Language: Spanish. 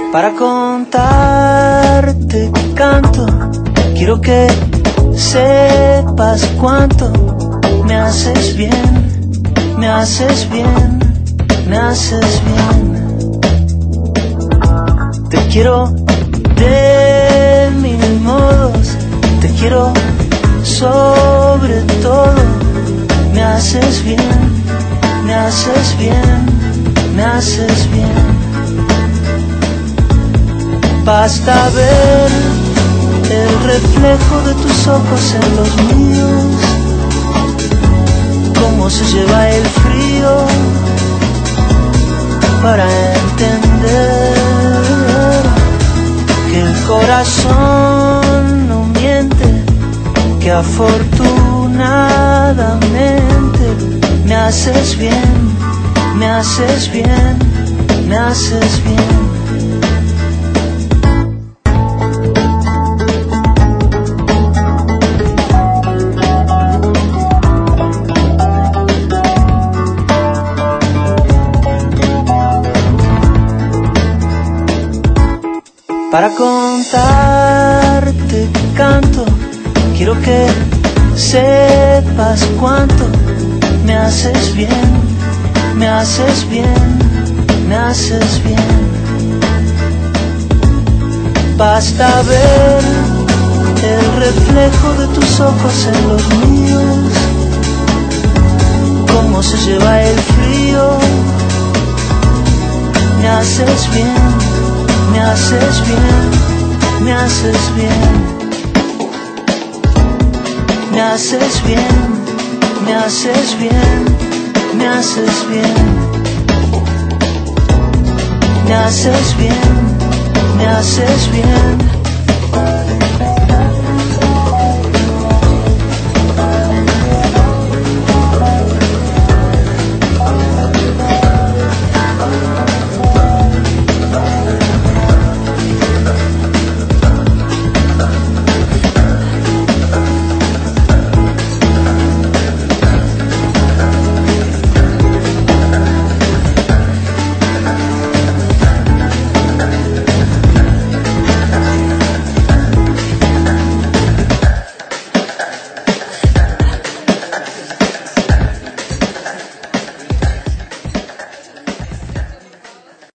para contarte que canto. Quiero que sepas cuánto me haces bien, me haces bien, me haces bien. Te quiero de mil modos, te quiero sobre todo. Me haces bien, me haces bien, me haces bien. Basta ver el reflejo de tus ojos en los míos, cómo se lleva el frío para entender que el corazón no miente, que afortunadamente me haces bien, me haces bien, me haces bien. Para contarte que canto, quiero que sepas cuánto me haces bien, me haces bien, me haces bien. Basta ver el reflejo de tus ojos en los míos, cómo se lleva el frío. Me haces bien, me haces bien, me haces bien. Me haces bien, me haces bien, me haces bien. Me haces bien, me haces bien.